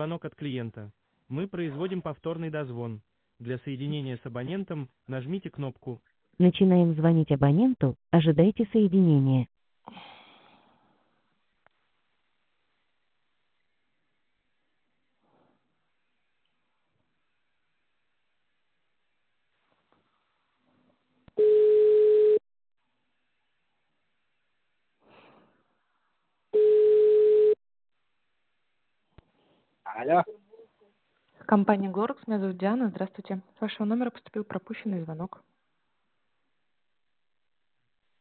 звонок от клиента. Мы производим повторный дозвон. Для соединения с абонентом нажмите кнопку. Начинаем звонить абоненту. Ожидайте соединения. Алло. Компания «Глорекс», меня зовут Диана, здравствуйте. С вашего номера поступил пропущенный звонок.